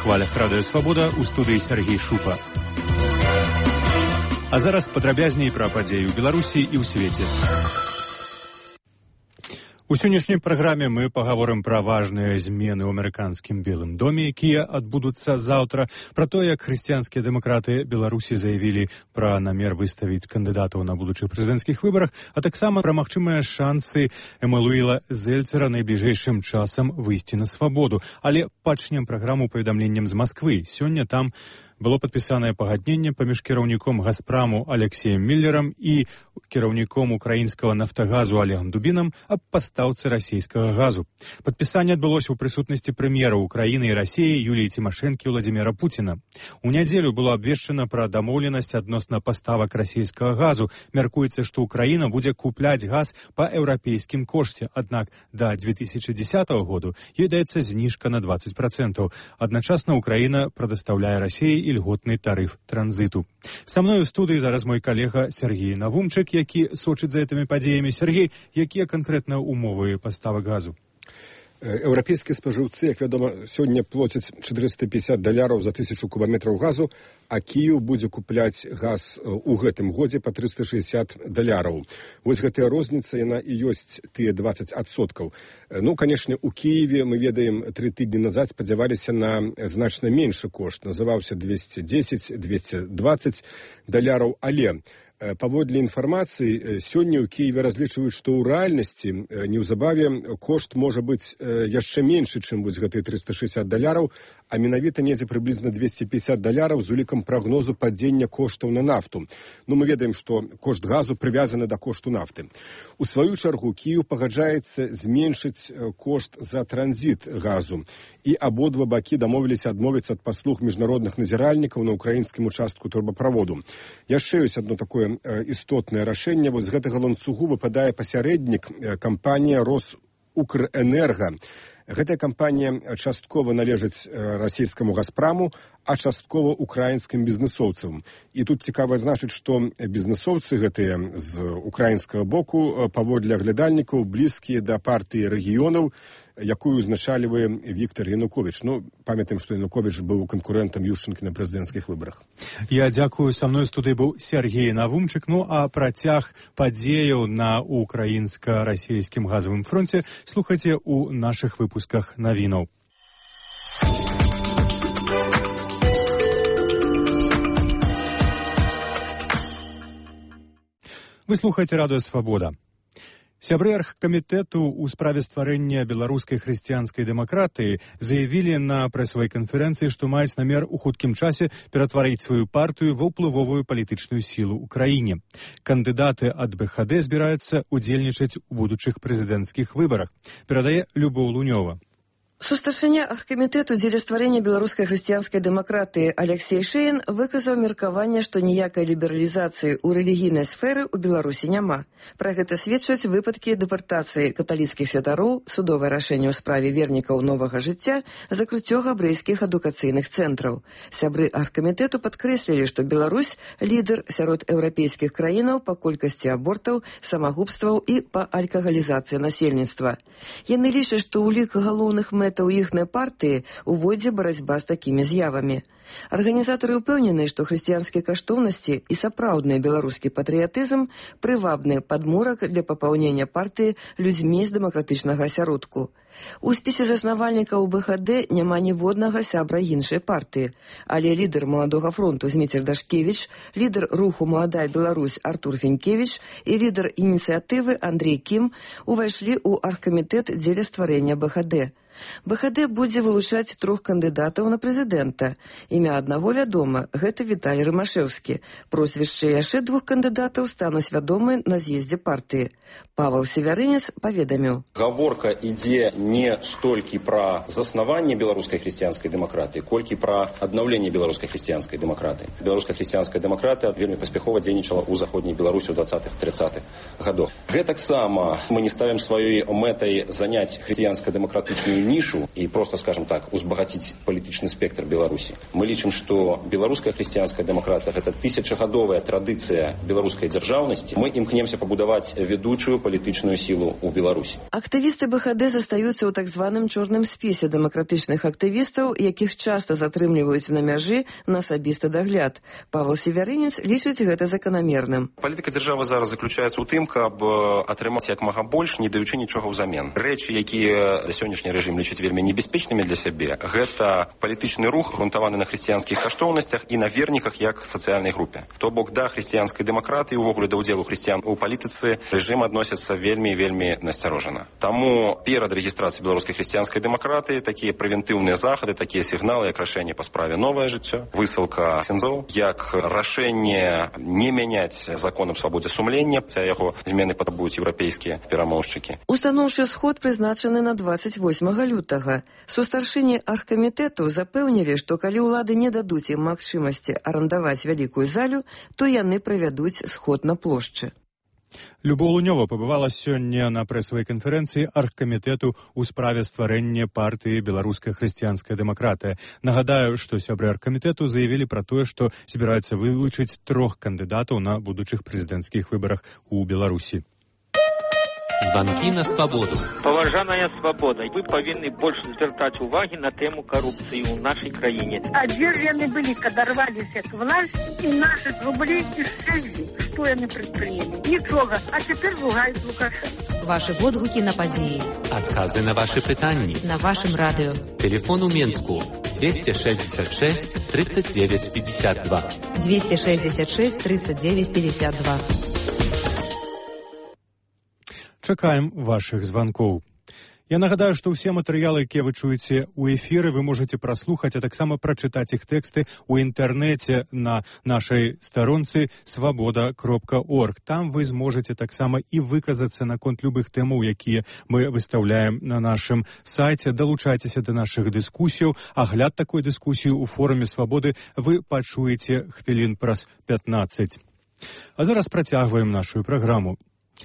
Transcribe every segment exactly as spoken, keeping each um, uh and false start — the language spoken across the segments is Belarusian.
хвалях Радыё Свабода, у студыі Сергей Шупа. А зараз падрабязней пра падзеі ў Беларусі і ў свеце. У сённяшняй праграме мы пагаворым пра важныя змены ў амерыканскім Белым доме, якія адбудуцца заўтра, пра то, як хрысціянскія дэмакраты Беларусі заявілі пра намер выставіць кандыдатаў на будучых прэзідэнцкіх выбарах, а таксама пра магчымыя шансы Эммануэла Зельцера найбліжэйшым часам выйсці на свабоду. Але пачнем праграму паведамленнем з Масквы. Сёння там было падпісанае пагадненне паміж кіраўніком Газпраму Алексеем Міллерам і кіраўніком украінскага нафтагазу Олегам Дубінам аб пастаўцы расійскага газу. Падпісанне адбылося ў прысутнасці прэм'ераў Украіны і Расіі Юліі Цімашэнкі і Владзіміра Пуціна. У нядзелю было абвешчана пра дамоўленасць адносна паставак расійскага газу. Мяркуецца, што Украіна будзе купляць газ па еўрапейскім кошце, аднак да дзве тысячы дзесятага году ёй даецца зніжка на дваццаць працэнтаў. Адначасна Украіна прадастаўляе Расіі льготны тарыф транзіту. Са мной у студыі зараз мой калега Сергей Навумчык, які сочыць за гэтымі падзеямі. Сергей, якія канкрэтна умовы паставак газу? Еўрапейскія спажыўцы, як вядома, сёння плоцяць чатырыста пятьдесят даляраў за тысячу кубаметраў газу, а Кіеў будзе купляць газ у гэтым годзе па трыста шэсцьдесят даляраў. Вось гэтая розніца, яна і ёсць тыя дваццаць адсоткаў. Ну, канешне, у Кіеве, мы ведаем, тры тыдні назад спадзяваліся на значна меншы кошт. Называўся двести десять - двести двадцать даляраў, але паводле інфармацыі, сёння ў Кіеве разлічваюць, што ў рэальнасці неўзабаве кошт можа быць яшчэ меншы, чым вось гэтыя трыста шэсцьдесят даляраў, а менавіта недзе прыблізна двести пятьдесят даляраў з улікам прагнозу падзення коштаў на нафту. Ну, мы ведаем, што кошт газу прывязаны да кошту нафты. У сваю чаргу Кіеў пагаджаецца зменшыць кошт за транзіт газу. І абодва бакі дамовіліся адмовіцца ад паслуг міжнародных назіральнікаў на ўкраінскім участку турбаправоду. Яшчэ ёсць адно такое істотнае рашэнне. Вось з гэтага ланцугу выпадае пасярэднік кампанія Росукрэнерга. Гэтая кампанія часткова належыць расійскаму Газпраму, а часткова украінскім бізнесоўцам. І тут цікава значыць, што бізнесоўцы гэтыя з украінскага боку паводле аглядальнікаў блізкія да партыі рэгіёнаў, якую узначальвае Віктор Януковіч. Ну, памятаем, што Януковіч быў канкурэнтам Ющенкі на прэзідэнцкіх выбарах. Я дзякую. Са мной студыі быў Сергей Навумчык. Ну, а працяг падзеяў на украінска-расійскім газавым фронце слухайце ў нашых выпусках навінаў. Вы слухаеце Радыё Свабода. Сябры аргкамітэту ў справе стварэння беларускай хрысціянскай дэмакратыі заявілі на прэсавай канферэнцыі, што маюць намер у хуткім часе ператварыць сваю партыю ва ўплывовую палітычную сілу ў краіне. Кандыдаты ад бэ ха дэ збіраюцца удзельнічаць у будучых прэзідэнцкіх выбарах, перадае Любоў Лунёва. Сустаршыня аргкамітэту дзеля стварэння беларускай хрысціянскай дэмакратыі Алексей Шэйн выказаў меркаванне, што ніякай лібералізацыі ў рэлігійнай сферы ў Беларусі няма. Пра гэта сведчаць выпадкі дэпартацыі каталіцкіх святароў, судовае рашэнне ў справе вернікаў новага жыцця, закрыццё габрэйскіх адукацыйных цэнтраў. Сябры аргкамітэту падкрэслілі, што Беларусь лідар сярод еўрапейскіх краінаў па колькасці абортаў, самагубстваў і па алкагалізацыі насельніцтва. Яны лічаць, што ў лік галоўных мэт у іхнай партыі уводзе барацьба з такімі з'явамі. Арганізатары ўпэўнены, што хрысціянскія каштоўнасці і сапраўдны беларускі патрыятызм прывабны падмурак для папаўнення партыі людзьмі з дэмакратычнага асяродку. У спісе заснавальнікаў бэ ха дэ няма ніводнага сябра іншай партыі, але лідар Маладога фронту Зміцер Дашкевіч, лідар руху «Маладая Беларусь» Артур Фенькевіч і лідар ініцыятывы Андрей Кім увайшлі ў аргкамітэт дзеля стварэння бэ ха дэ. бэ ха дэ будзе вылучаць трох кандыдатаў на прэзідэнта. Імя аднаго вядома, гэта Віталій Рымашэўскі. Прозвішчы яшчэ двух кандыдатаў стануць вядомы на з'ездзе партыі. Павел Севярынец паведаміў. Гаворка ідзе не столькі пра заснаванне беларускай хрысціянскай дэмакратыі, колькі пра аднаўленне беларускай хрысціянскай дэмакратыі. Беларуская хрысціянская дэмакратыя вельмі паспяхова дзейнічала ў заходняй Беларусі ў двадцатых-трыццатых гадах. Гэтаксама мы не ставім сваёй мэтай заняць хрысціянска-дэмакратычную нишу и просто, скажем так, узбагатить политичный спектр Беларуси. Мы лічым, что белорусская христианская демократия – это тысячагадовая традиция белорусской державности. Мы имкнемся побудовать ведучую политичную силу у Беларуси. Активисты БХД застаюцца ў так званым чорным спісе дэмакратычных актывістаў, якіх часта затрымліваюць на мяжы на асабісты дагляд. Павел Севярынец лічыць гэта заканамерным. Палітыка дзяржавы зараз заключаецца ў тым, каб атрымаць як мага больш, не даючы нічога ўзамен. Рэчы, якія сённяшні рэжым лічыць вельмі небяспечнымі для сябе, гэта палітычны рух, грунтаваны на хрысціянскіх каштоўнасцях і на верніках як сацыяльнай групе. То бок да хрысціянскай дэмакратыі, увогуле да ўдзелу хрысціян у палітыцы рэжым адносіцца вельмі вельмі насцярожана. Таму перад рэгістрацыяй беларускай хрысціянскай дэмакратыі такія прэвентыўныя захады, такія сігналы, як рашэнне па справе «Новае жыццё», высылка ксяндзоў, як рашэнне не мяняць закон аб свабодзе сумлення, ця яго змены патрабуюць еўрапейскія перамоўшчыкі. Устаноўчы сход прызначаны на дваццаць восьмага лютага. Сустаршыні аргкамітэту запэўнілі, што калі ўлады не дадуць ім магчымасці арандаваць вялікую залю, то яны правядуць сход на плошчы. Любоў Лунёва пабывала сёння на прэсавай канферэнцыі аргкамітэту ў справе стварэння партыі «Беларуская хрысціянская дэмакратыя». Нагадаю, што сябры аргкамітэту заявілі пра тое, што збіраюцца вылучыць трох кандыдатаў на будучых прэзідэнцкіх выбарах у Беларусі. Звонки на свободу. Поважаная свобода, вы повинны больше звертать уваги на тему коррупции в нашей краине. А где же они были, когда рвались к власти, и наши рублей исчезли? Что они предприняли? Ничего. А теперь ругают Лукашенко. Ваши водгуки на події. Отказы на ваши питания. На вашем радио. Телефон у Менску двести шестьдесят шесть тридцать девять пятьдесят два. двести шестьдесят шесть тридцать девять пятьдесят два. Чакаем вашых званкоў. Я нагадаю, што ўсе матэрыялы, якія вы чуеце ў эфіры, вы можаце праслухаць, а таксама прачытаць іх тэксты ў інтэрнэце на нашай старонцы свабода кропка орг. Там вы зможаце таксама і выказацца наконт любых тэмаў, якія мы выстаўляем на нашым сайце. Далучайцеся да нашых дыскусіяў. Агляд такой дыскусіі ў форуме свабоды вы пачуеце хвілін праз пятнаццаць. А зараз працягваем нашу праграму.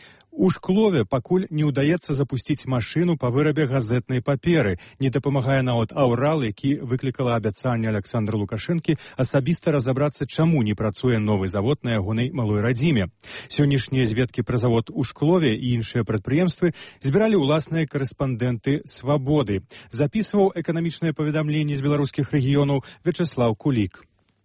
У Шклове пакуль не ўдаецца запусціць машыну па вырабе газетнай паперы. Не дапамагае нават аўрал, які выклікала абяцанне Аляксандра Лукашэнкі асабіста разабрацца, чаму не працуе новы завод на ягонай малой радзіме. Сённяшнія зведкі пра завод у Шклове і іншыя прадпрыемствы збіралі ўласныя карэспандэнты «Свабоды». Запісваў эканамічнае паведамленне з беларускіх рэгіёнаў Вячеслав Кулік.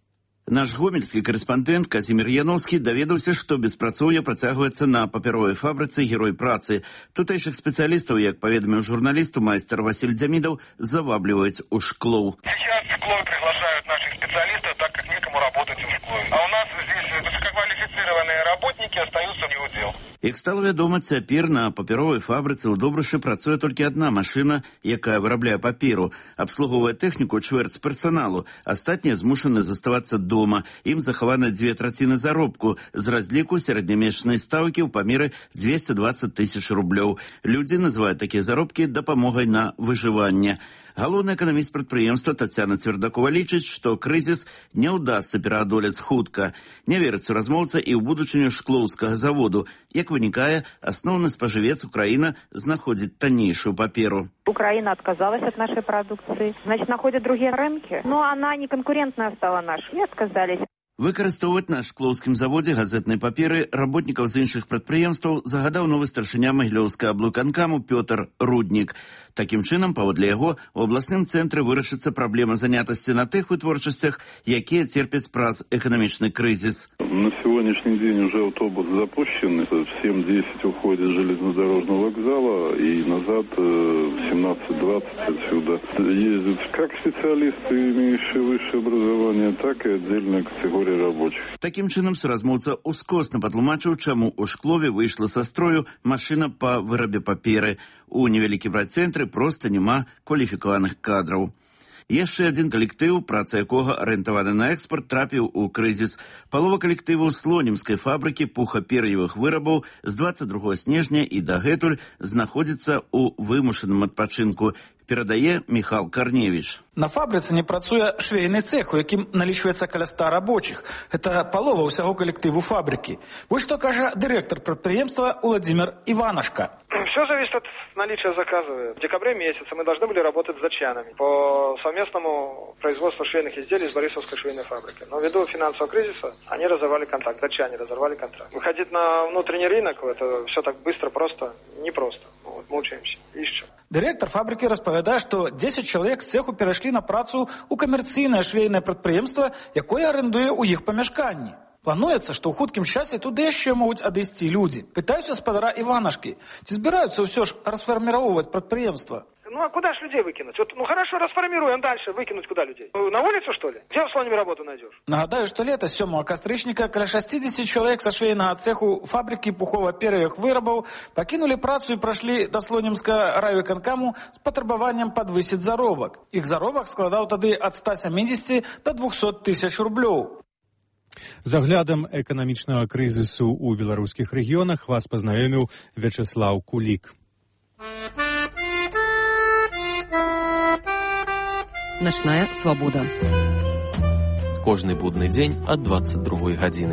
Наш гомельскі карэспандэнт Казімір Яноўскі даведаўся, што беспрацоўе працягваецца на папяровай фабрыцы «Герой працы». Тутэйшых спецыялістаў, як паведаміў журналісту майстар Васіль Дзямідаў, завабліваюць у Шклоў. Сейчас в Шклове приглашают наших специалистов, так как некому работать в Шклове. А у нас здесь высококвалифицированные работники остаются не у дел. Як стала вядома, цяпер на папяровай фабрыцы ў Добрышы працуе толькі адна машына, якая вырабляе паперу. Абслугоўвае тэхніку чвэрць персаналу. Астатнія змушаны заставацца дома. Ім захаваны дзве траціны заробку з разліку сярэднямесячнай стаўкі ў памеры двести двадцать тысяч рублёў. Людзі называюць такія заробкі дапамогай на выжыванне. Галоўны эканаміст прадпрыемства Тацяна Цвердакова лічыць, што крызіс не ўдасца пераадолець хутка. Не верыць размоўца і ў будучыню шклоўскага заводу. Як вынікае, асноўны спажывец Украина знаходзіць таннейшую паперу. Украина отказалась от нашей продукции, значит, находят другие рынки. Но она не конкурентная стала нашей, и отказались. Выкарыстоўваць на шклоўскім заводзе газетнай паперы работнікаў з іншых прадпрыемстваў загадаў новы старшыня Магілёўскага аблвыканкаму Пётр Руднік. Такім чынам, паводле яго, у абласным цэнтры вырашыцца праблема занятасці на тых вытворчасцях, якія церпяць праз эканамічны крызіс. На сегодняшний день уже автобус запущен. В семь десять уходит с железнодорожного вокзала и назад в семнадцать двадцать отсюда ездят как специалисты, имеющие высшее образование, так и отдельная категория рабочих. Такім чынам, суразмоўца ускосна патлумачыў, чаму ў Шклове выйшла са строю машына па вырабе паперы. У невялікім райцэнтры проста няма кваліфікаваных кадраў. Яшчэ адзін калектыў, праца якога арыентаваны на экспорт, трапіў у крызіс. Палова калектыву слонімскай фабрыкі пухапер'евых вырабаў з двадцать другога снежня і дагэтуль знаходзіцца ў вымушаным адпачынку. перадае Михал Карневіч. На фабрыцы не працуе швейны цэх, у якім налічваецца каля ста рабочих. Гэта палова ўсяго калектыву фабрыкі. Вось што кажа дырэктар прадпрыемства Владимир Иванушка. Все зависит от наличия заказа. В декабре месяце мы должны были работать с датчанами по совместному производству швейных изделий с Борисовской швейной фабрикой. Но ввиду финансового кризиса они разорвали контракт, датчане разорвали контракт. Выходить на внутренний рынок, это все так быстро, просто, непросто. Вот, мучаемся, ищем. Дырэктар фабрыкі распавядае, што дзесяць чалавек з цеху перайшлі на працу ў камерцыйнае швейнае прадпрыемства, якое арендуе ў іх памяшканні. Плануецца, што ў хуткім часе туды яшчэ могуць адысці людзі. Пытаюся спадара Иванушкі, ці збіраюцца ўсё ж расфарміроўваць прадпрыемства? Ну а куда ж людей выкинуть? Вот, ну хорошо, расформируем дальше, выкинуть куда людей? На улицу, что ли? Где в Слониме работу найдешь? Нагадаю, што лета сёмага кастрычніка каля шасцідзесят чалавек са швейнага цеху фабрыкі пухова-пер'евых вырабаў пакінулі працу і прайшлі да слонімска райвыканкаму з патрабаваннем падвысіць заробак. Іх заробак складаў тады ад ста сямідзесяці да двухсот тысяч рублёў. З аглядам эканамічнага крызісу ў беларускіх рэгіёнах вас пазнаёміў Вячеслав Кулік. Начная свабода. Кожны будны дзень ад дваццаць другой гадзіны.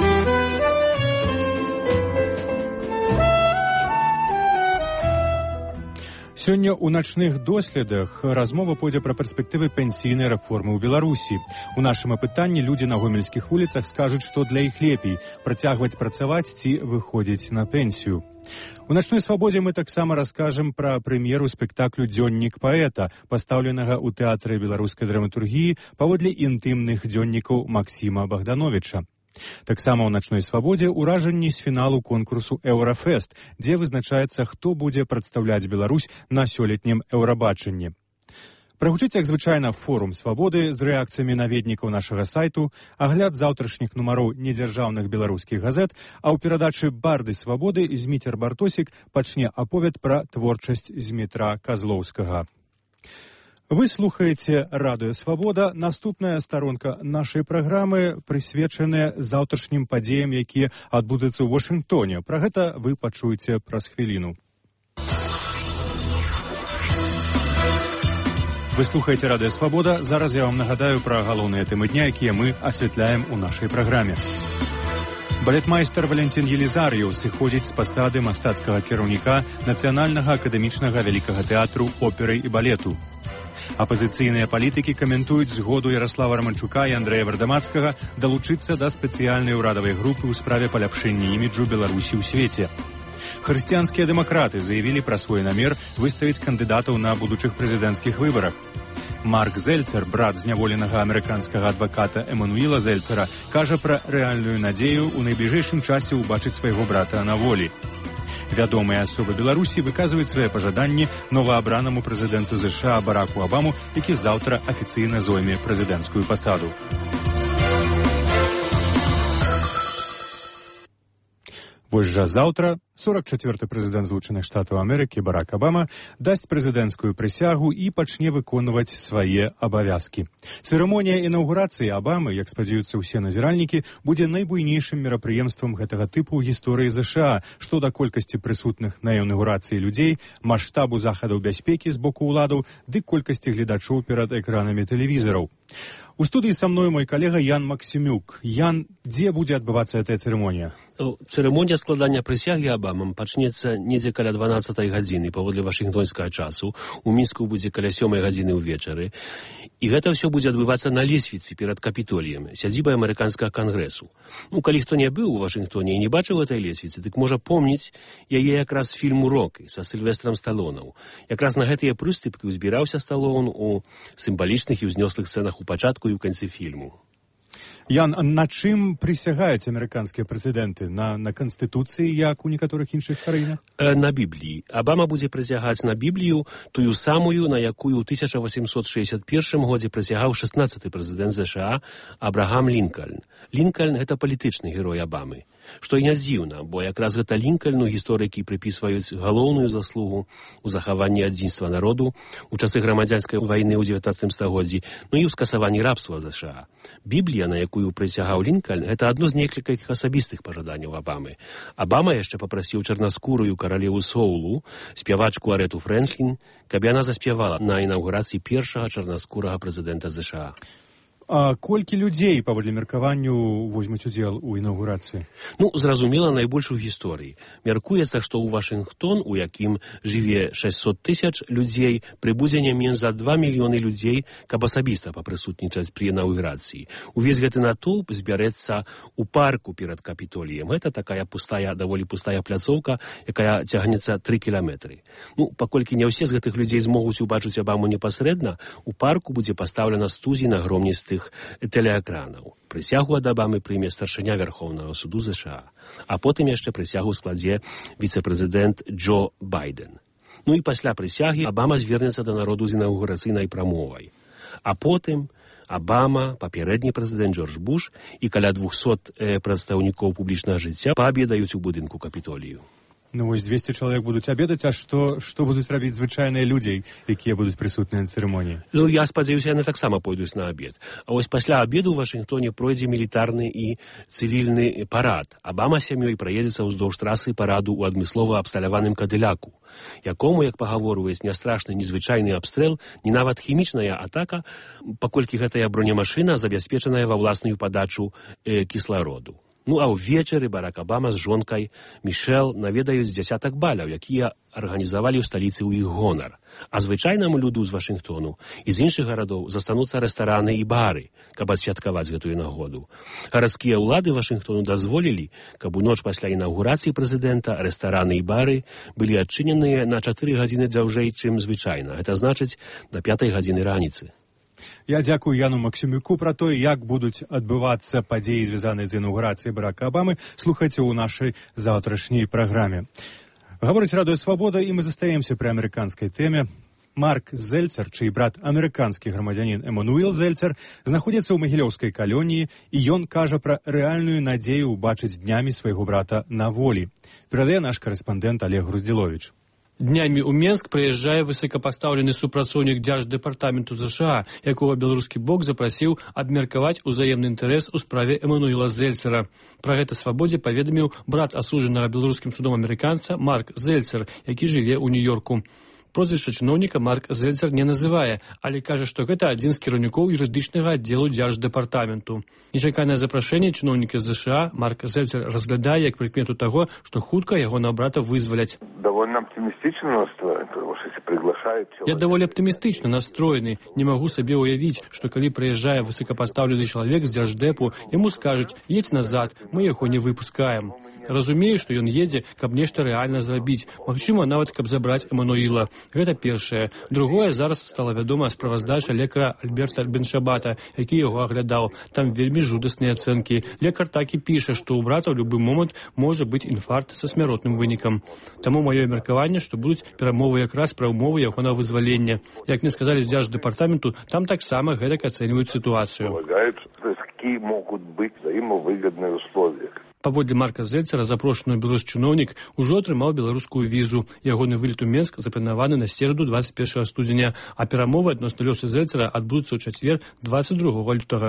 Сёння ў начных доследах размова пойдзе пра перспектывы пенсійнай рэформы ў Беларусі. У нашым апытанні людзі на гомельскіх вуліцах скажуць, што для іх лепей працягваць працаваць ці выходзіць на пенсію. У начной свабодзе мы таксама раскажам пра прэм'еру спектаклю «Дзённік паэта», пастаўленага ў тэатры беларускай драматургіі паводле інтымных дзённікаў Максіма Богдановича. Таксама ў начной свабодзе ўражанні з фіналу конкурсу «Еўрафест», дзе вызначаецца, хто будзе прадстаўляць Беларусь на сёлетнім еўрабачанні. Прагучыць, як звычайна, форум свабоды з рэакцыямі наведнікаў нашага сайту, агляд заўтрашніх нумароў недзяржаўных беларускіх газет, а ў перадачы «Барды свабоды» Зміцер Бартосік пачне аповед пра творчасць Змітра Казлоўскага. Вы слухаеце радыё «Свабода». Наступная старонка нашай праграмы прысвечаная заўтрашнім падзеям, якія адбудуцца ў Вашынгтоне. Пра гэта вы пачуеце праз хвіліну. Вы слухаеце радыё «Свабода». Зараз я вам нагадаю пра галоўныя тэмы дня, якія мы асвятляем у нашай праграме. Балетмайстар Валентин Елізар'еў сыходзіць з пасады мастацкага кіраўніка Нацыянальнага акадэмічнага вялікага тэатру оперы і балету. Апазіцыйныя палітыкі каментуюць згоду Ярослава Романчука і Андрэя Вардамацкага далучыцца да спецыяльнай урадавай групы ў справе паляпшэння іміджу Беларусі ў свеце. Хрысціянскія дэмакраты заявілі пра свой намер выставіць кандыдатаў на будучых прэзідэнцкіх выбарах. Марк Зельцер, брат зняволенага амерыканскага адваката Эмануіла Зельцера, кажа пра рэальную надзею ў найбліжэйшым часе ўбачыць свайго брата на волі. Вядомыя асобы Беларусі выказваюць свае пажаданні новаабранаму прэзідэнту ЗША Бараку Абаму, які заўтра афіцыйна зойме прэзідэнцкую пасаду. Вось жа заўтра сорок чацвёрты прэзідэнт Злучаных Штатаў Амерыкі Барак Абама дасць прэзідэнцкую прысягу і пачне выконваць свае абавязкі. Цырымонія інаўгурацыі Абамы, як спадзяюцца ўсе назіральнікі, будзе найбуйнейшым мерапрыемствам гэтага тыпу ў гісторыі ЗША, што да колькасці прысутных на інаўгурацыі людзей, маштабу захадаў бяспекі з боку ўладаў ды колькасці гледачоў перад экранамі тэлевізараў. У студыі са мной мой калега Ян Максімюк. Ян, дзе будзе адбывацца гэтая цырымонія? Цырымонія складання прысягі Абамам пачнецца недзе каля дванаццатай гадзіны паводле вашынгтонскага часу. У Мінску будзе каля сёмай гадзіны ўвечары. І гэта ўсё будзе адбывацца на лесвіцы перад Капітоліем, сядзібай амерыканскага кангрэсу. Ну, калі хто не быў у Вашынгтоне і не бачыў гэтай лесвіцы, дык можа помніць яе якраз фільму «Рокі» са Сільвестрам Сталонаў. Якраз на гэтыя прыступкі ўзбіраўся Сталон у сімвалічных і ўзнёслых сцэнах у пачатку і ў канцы фільму. Ян, на чым прысягаюць амерыканскія прэзідэнты? На, на Канстытуцыі, як у некаторых іншых краінах? Э, на Бібліі. Абама будзе прысягаць на Біблію, тую самую, на якую ў тысяча васемсот шэсцьдзесят першым годзе прысягаў шаснаццаты прэзідэнт ЗША Абрагам Лінкальн. Лінкальн – гэта палітычны герой Абамы. Што і не дзіўна, бо якраз гэта Лінкальну гісторыкі прыпісваюць галоўную заслугу ў захаванні адзінства народу у часы грамадзянскай вайны ў дзевятнаццатым стагоддзі, ну і ў скасаванні рабства ЗША. Біблія, на якую прысягаў Лінкальн, гэта адно з некалькіх асабістых пажаданняў Абамы. Абама яшчэ папрасіў чарнаскурую каралеву Соулу, спявачку Арету Фрэнклін, каб яна заспявала на інаўгурацыі першага чарнаскурага прэзідэнта ЗША. А колькі людзей, паводле меркаванню, возьмуць удзел у інаўгурацыі? Ну, зразумела, найбольш у гісторыі. Мяркуецца, што ў Вашынгтон, у якім жыве шэсцьсот тысяч людзей, прыбудзе не менш за два мільёны людзей, каб асабіста папрысутнічаць пры інаўгурацыі. Увесь гэты натоўп збярэцца ў парку перад Капітоліем. Гэта такая пустая, даволі пустая пляцоўка, якая цягнецца тры кіламетры. Ну, паколькі не ўсе з гэтых людзей змогуць убачыць Абаму непасрэдна, у парку будзе пастаўлена студзі на громністых тэлеэкранаў. Прысягу ад Абамы прыме старшыня Вярхоўнага суду ЗША, а потым яшчэ прысягу складзе віцэ-прэзідэнт Джо Байден. Ну і пасля прысягі Абама звернецца да народу з інаўгурацыйнай прамовай. А потым Абама, папярэдні прэзідэнт Джордж Буш і каля двухсот э, прадстаўнікоў публічнага жыцця паабедаюць у будынку Капітолію. Ну вось дзвесце чалавек будуць абедаць, а што, што будуць рабіць звычайныя людзі, якія будуць прысутныя на цырымоніі? Ну, я спадзяюся, яны таксама пойдуць на абед. А вось пасля абеду ў Вашынгтоне пройдзе мілітарны і цывільны парад. Абама сям'ёй праедзецца ўздоўж трасы параду ў адмыслова абсталяваным кадыляку, якому, як пагаворваюць, не страшны ні звычайны абстрэл, ні нават хімічная атака, паколькі гэтая бронемашына забяспечаная ва ўласную падачу э, кіслароду. Ну, а ўвечары Барак Абама з жонкай Мішэл наведаюць дзясятак баляў, якія арганізавалі ў сталіцы ў іх гонар. А звычайнаму люду з Вашынгтону і з іншых гарадоў застануцца рэстараны і бары, каб адсвяткаваць гэтую нагоду. Гарадскія ўлады Вашынгтону дазволілі, каб у ноч пасля інаўгурацыі прэзідэнта рэстараны і бары былі адчыненыя на чатыры гадзіны дзяўжэй, чым звычайна. Гэта значыць, на пятай гадзіны раніцы. Я дзякую Яну Максімюку пра то, як будуць адбывацца падзеі, звязаныя з інаўгурацыяй Барака Абамы. Слухайце ў нашай заўтрашняй праграме. Гаворыць Радыё Свабода, і мы застаемся пры амерыканскай тэме. Марк Зельцер, чый брат амерыканскі грамадзянін Эмануэл Зельцер, знаходзіцца ў магілёўскай калоніі, і ён кажа пра рэальную надзею ўбачыць днямі свайго брата на волі. Перадае наш карэспандэнт Олег Груздзіловіч. Днямі ў Менск прыязджае высокапастаўлены супрацоўнік дзярждэпартаменту ЗША, якога беларускі бок запрасіў абмеркаваць узаемны інтарэс у справе Эмануэла Зельцера. Пра гэта Свабодзе паведаміў брат асуджанага беларускім судом амерыканца Марк Зельцер, які жыве ў Нью-Йорку. Прозвішча чыноўніка Марк Зельцер не называе, але кажа, што гэта адзін з кіраўнікоў юрыдычнага аддзелу дзярждэпартаменту. Нечаканае запрашэнне чыноўніка ЗША Марк Зельцер разглядае як прыкмету таго, што хутка ягонага брата вызваляць. Довольно оптимистично настроен, потому что если приглашают человека... Я даволі аптымістычна настроены. Не магу сабе ўявіць, што калі прыязджае высокапастаўлены чалавек з дзярждэпу, яму скажуць: едь назад, мы яго не выпускаем. Разумею, што ён едзе, каб нешта рэальна зрабіць, магчыма, нават каб забраць Эмануіла. Гэта першае. Другое, зараз стала вядома справаздача лекара Альберта Беншабата, які яго аглядаў. Там вельмі жудасныя ацэнкі. Лекар так і піша, што ў брата ў любы момант можа быць інфаркт са смяротным вынікам. Таму маё меркаванне, што будуць перамовы якраз пра ўмовы яго на вызваленне. Як мне сказалі з дзярждэпартаменту, там таксама гэтак ацэньваюць сітуацыю. Какие могут быть взаимовыгодные условия. Паводле Марка Зельцера, запрошаны беларускі чыноўнік ужо атрымаў беларускую візу. Ягоны вылет у Менск запланаваны на сераду двадцать першага студзеня, а перамовы адносна лёсу Зельцера адбудуцца ў чацвер двадцать другога лютага.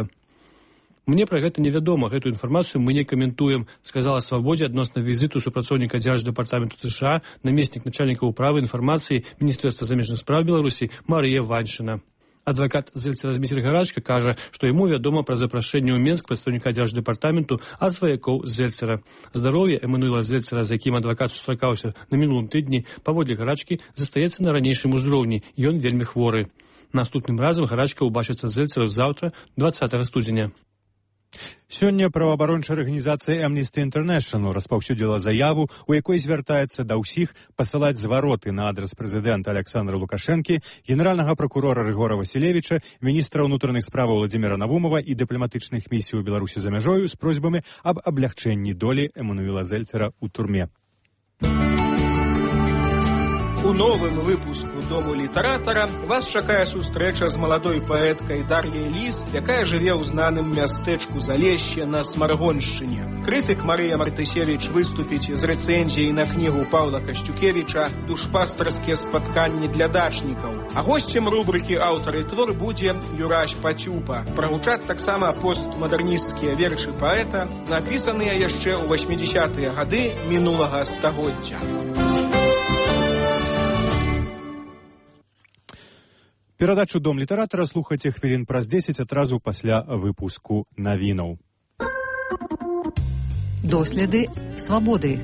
Мне пра гэта невядома, гэтую інфармацыю мы не каментуем, сказала Свабодзе адносна візіту супрацоўніка дзярждэпартаменту ЗША намеснік начальніка ўправы інфармацыі Міністэрства замежных спраў Беларусі Марыя Ваньшына. Адвакат Зельцера Зміцер Гарачка кажа, што яму вядома пра запрашэнне ў Менск прадстаўніка дзярждэпартаменту ад сваякоў Зельцера. Здароўе Эмануэла Зельцера, з якім адвакат сустракаўся на мінулым тыдні, паводле Гарачкі застаецца на ранейшым узроўні. Ён вельмі хворы. Наступным разам Гарачка ўбачыцца Зельцера заўтра, двадцатага студзеня. Сёння праваабарончая арганізацыя Amnesty International распаўсюдзіла заяву, у якой звяртаецца да ўсіх пасылаць звароты на адрас прэзідэнта Александра Лукашэнкі, генеральнага пракурора Рыгора Васілевіча, міністра ўнутраных справаў Владзіміра Навумова і дыпламатычных місій у Беларусі за мяжою з просьбамі аб аблягчэнні долі Эмануэла Зельцера ў турме. У новым выпуску «Дому літаратара» вас чакае сустрэча з маладой паэткай Дар'яй Ліс, якая жыве ў знаным мястэчку Залешще на Смаргоншчыне. Крытык Марыя Мартысевіч выступіць з рэцэнзіяй на кнігу Паўла Касцюкевіча «Душпастарскія спатканні для дачнікаў». А госцем рубрыкі «Аўтар і твор» будзе Юрась Пацюпа. Прагучаць таксама постмадэрнісцкія вершы паэта, напісаныя яшчэ ў васьмідзесятыя гады мінулага стагоддзя. Перадачу «Дом літаратара» слухайце хвілін праз дзесяць адразу пасля выпуску навінаў. Доследы свабоды.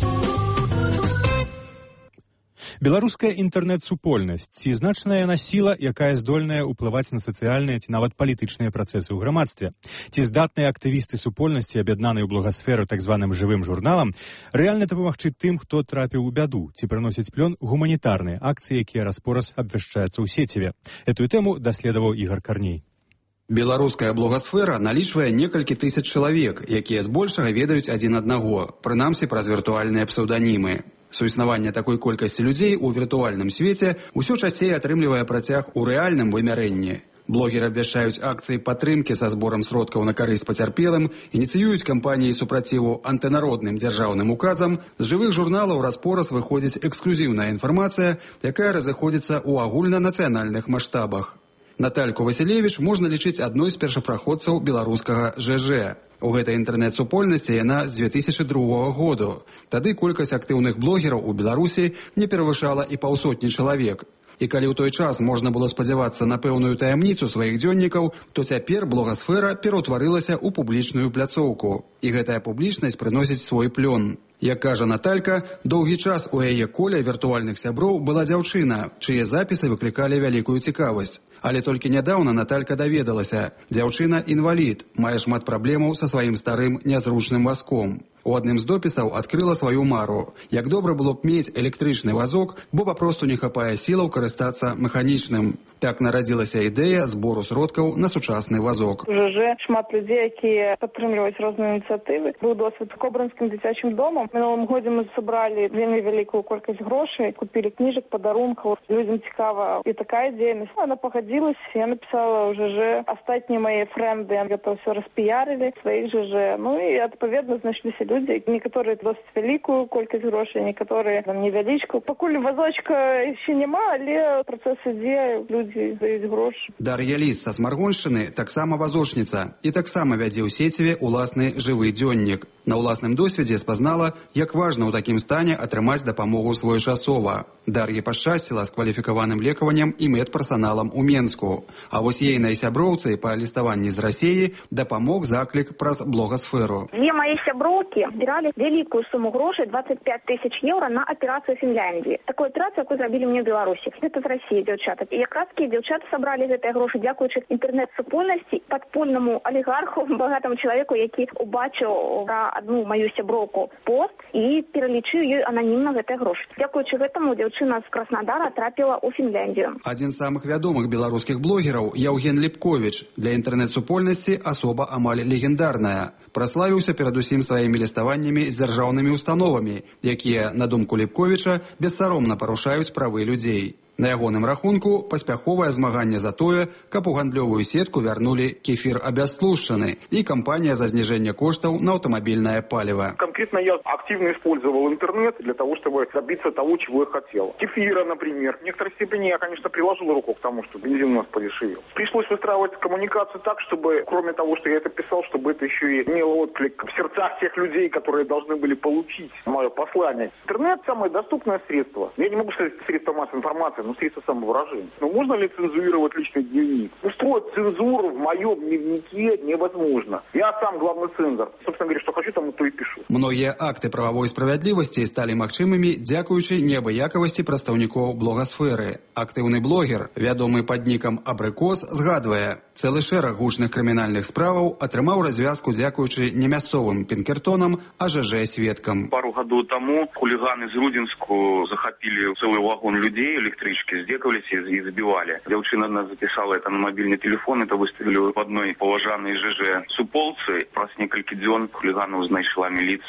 Беларуская інтэрнэт-супольнасць ці значная яна сіла, якая здольная ўплываць на сацыяльныя ці нават палітычныя працэсы ў грамадстве. Ці здатныя актывісты супольнасці, аб'яднаныя ў благасферу так званым жывым журналам, рэальна дапамагчы тым, хто трапіў у бяду, ці прыносіць плён гуманітарныя акцыі, якія раз-пораз абвяшчаюцца ў сеціве. Этую тэму даследаваў Ігар Карней. Беларуская блогасфера налічвае некалькі тысяч чалавек, якія збольшага ведаюць адзін аднаго, прынамсі праз віртуальныя псеўданімы. Суіснаванне такой колькасці людзей у віртуальным свеце ўсё часцей атрымлівае працяг у рэальным вымярэнні. Блогеры абвяшчаюць акцыі падтрымкі са зборам сродкаў на карысць пацярпелым, ініцыююць кампаніі супраціву антынародным дзяржаўным указам, з жывых журналаў раз-пораз выходзіць эксклюзіўная інфармацыя, якая разыходзіцца ў агульнанацыянальных маштабах. Натальку Васілевіч можна лічыць адной з першапраходцаў беларускага ЖЖ. У гэтай інтэрнэт-супольнасці яна з дзве тысячы другога году. Тады колькасць актыўных блогераў у Беларусі не перавышала і паўсотні чалавек. І калі ў той час можна было спадзявацца на пэўную таямніцу сваіх дзённікаў, то цяпер блогасфера пераўтварылася ў публічную пляцоўку. І гэтая публічнасць прыносіць свой плён. Як кажа Наталька, доўгі час у яе коле віртуальных сяброў была дзяўчына, чые запісы выклікалі вялікую цікавасць. Але толькі нядаўна Наталька даведалася, дзяўчына інвалід, мае шмат праблемаў са сваім старым нязручным вазком. У адным з допісаў адкрыла сваю мару. Як добра было б мець электрычны вазок, бо папросту не хапае сілаў карыстацца механічным. Так нарадзілася ідэя збору сродкаў на сучасны вазок. ЖЖ шмат людзей, якія падтрымліваюць розныя ініцыятывы. Быў досвед з Кобрынскім дзіцячым домам. Мінулым годзе мы сабралі вельмі вялікую колькасць грошай, купілі кніжак, падарункаў. Людзям цікава і такая дзейнасць. Она пагадзілася, я напісала ў ЖЖ. Астатнія мае фрэнды гэта ўсё распіярылі сваіх ЖЖ. Ну і адпаведна знайшліся людзі. Некаторыя досыць вялікую колькасць грошай, некаторыя там невялічку. Пакуль вазочка яшчэ няма, але працэс ідзе, людзі даюць грошы. Дар'я Ліс са Смаргоншчыны таксама вазочніца і таксама вядзе ў сеціве ўласны жывы дзённік. На ўласным досведзе спазнала, як важна ў такім стане атрымаць дапамогу своечасова. Дар'і пашчасціла з кваліфікаваным лекаваннем і медперсаналам у Менску. А вось ейнай сяброўцы па ліставанні з Расіі дапамог заклік праз блогасферу. Две мои сяброўкі збіралі вялікую суму грошай, двадцать пять тысяч еўра, на аперацыю в Фінляндіі. Такую аперацыю, якую зрабілі мне ў Беларусі. Гэта з Расіі дзяўчаты. І якраз такія дзяўчаты сабралі гэтыя грошы дзякуючы інтэрнэт-супольнасці, падпольнаму алігарху, багатаму чалавеку, які убачыў пра одну мою сяброўку пост і пералічыў ёй ананімна гэтыя грошы. Дзякуючы гэтаму дзяўчына з Краснадара трапіла ў Фінляндію. Адзін з самых вядомых беларускіх блогераў Яўген Ліпковіч. Для інтэрнэт-супольнасці асоба амаль легендарная. Праславіўся перадусім сваімі ліставаннямі з дзяржаўнымі установамі, якія, на думку Ліпковіча, бессаромна парушаюць правы людзей. На ягоным рахунку паспяховае змаганне за тое, каб у гандлёвую сетку вярнулі кефір абястлушчаны і кампанія за зніжэнне коштаў на аўтамабільнае паліва. Конкретно я активно использовал интернет для того, чтобы добиться того, чего я хотел. Кефира, например. В некоторой степени я, конечно, приложил руку к тому, что бензин у нас подешевел. Пришлось выстраивать коммуникацию так, чтобы, кроме того, что я это писал, чтобы это еще и имело отклик в сердцах тех людей, которые должны были получить мое послание. Интернет – самое доступное средство. Я не могу сказать средство массовой информации, но средство самовыражения. Но можно ли цензурировать личный дневник? Устроить цензуру в моем дневнике невозможно. Я сам главный цензор. Собственно говоря, что хочу, тому то и пишу. Многія акты прававой справядлівасці сталі магчымымі дзякуючы неабыякавасці прадстаўнікоў блогасферы. Актыўны блогер, вядомы пад нікам Абрыкос, згадвае, цэлы шэраг гучных крымінальных справаў атрымаў развязку дзякуючы не мясцовым пінкертонам, а ЖЖ-сведкам. Пару гадоў таму хуліганы з Рудзінску захапілі цэлы вагон людзей электрычкі, здзекаваліся і збівалі. Дзяўчына нас запісала это на мабільны телефон, это выставілі в адной паважанай ЖЖ суполцы. Праз некалькі дзён хуліганаў знайшла міліцыя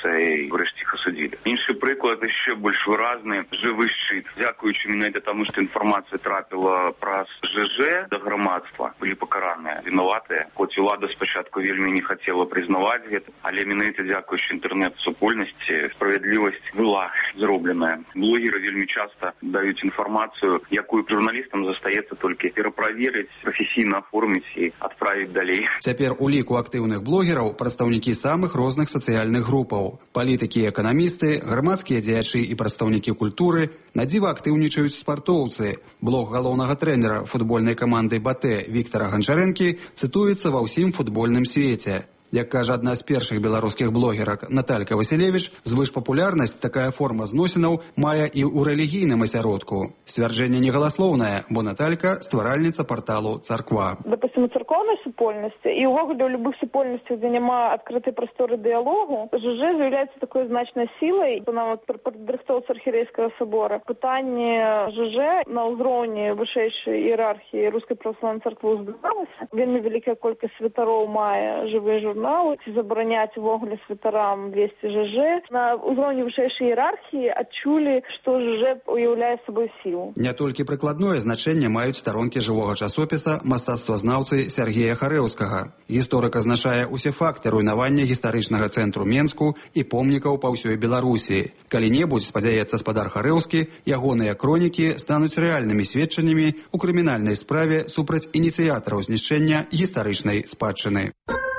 і врешті їх осудили. Інший приклад ще більш виразний – живий щит. Дякуючи мене тому, що інформація трапила про ЖЖ до громадства, були покарані винуваті. Хоч влада спочатку вельми не хотіла признавати це, але мене дякуючи інтернет-супольності, справедливість була зроблена. Блогери вельми часто дають інформацію, яку журналістам застається тільки перепровірити, професійно оформити і відправити далі. Цяпер у ліку актыўных блогераў прадстаўнікі самых розных сацыяльных групаў. Палітыкі і эканамісты, грамадскія дзеячы і прадстаўнікі культуры, надзіва актыўнічаюць спартоўцы. Блог галоўнага трэнера футбольнай каманды БАТЭ Віктара Ганчарэнкі цытуецца ва ўсім футбольным свеце. Як кажа адна з першых беларускіх блогерак Наталька Васілевіч, звышпапулярнасць такая форма зносінаў мае і ў рэлігійным асяродку. Сцвярджэнне негаласлоўнае, бо Наталька – стваральніца парталу «Царква». Допустим, у церковной супольности и увогуле у любых супольностей, где нема открытой просторы диалогу, ЖЖ з'являється такою значною силою. Нам от при підрихтовці архієрейського собору питання ЖЖ на узровні вищої ієрархії Руської православної церкви узбиралося. Вельми велика кількість святарів має живий журнал. Заборонять вогуле святарам вести ЖЖ. На узровні вищої ієрархії адчулі, що ЖЖ уявляє собою силу. Не толькі прыкладное значэнне маюць старонкі жывога часопіса мастацтвазнаўцы Сергея Харэўскага. Гісторык азначае усе факты руйнавання гістарычнага цэнтру Менску і помнікаў па ўсёй Беларусі. Калі-небудзь, спадзяецца спадар Харэўскі, ягоныя кронікі стануць рэальнымі сведчаннямі ў крымінальнай справе супраць ініцыятараў знішчэння гістарычнай спадчыны.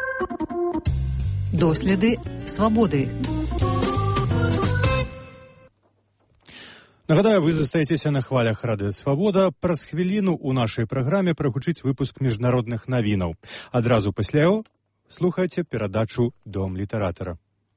Доследы свабоды. Нагадаю, вы застаецеся на хвалях Радыё Свабода. Праз хвіліну ў нашай праграме прагучыць выпуск міжнародных навінаў. Адразу пасля яго слухайце перадачу «Дом літаратара».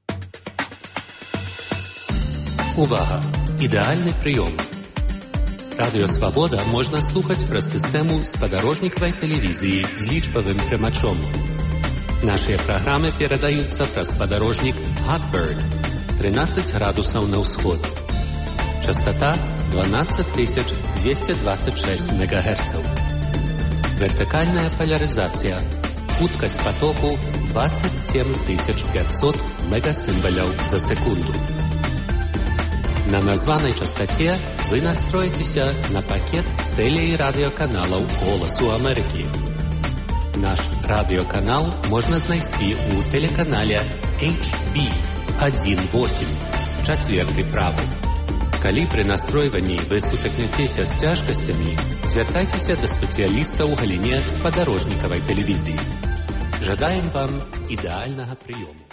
Увага! Ідэальны прыём. Радыё Свабода можна слухаць праз сістэму спадарожнікавай тэлевізіі з лічбавым прымачом. Нашыя праграмы перадаюцца праз спадарожнік Hotbird тринадцать градусаў на ўсход. Частота двенадцать тысяч двести двадцать шесть мегагерцаў. Вертикальная поляризация. Хуткость потоку двадцать семь тысяч пятьсот мегасимволяў за секунду. На названной частоте вы настроитеся на пакет теле- и радиоканалов «Голосу Америки». Наш радиоканал можно знайсці у телеканале эйч би один восемь, четвертый правы. Калі пры настройванні вы сутыкнецеся з цяжкасцямі, звяртайцеся да спецыяліста ў галіне спадарожнікавай тэлевізіі. Жадаем вам ідэальнага прыёму.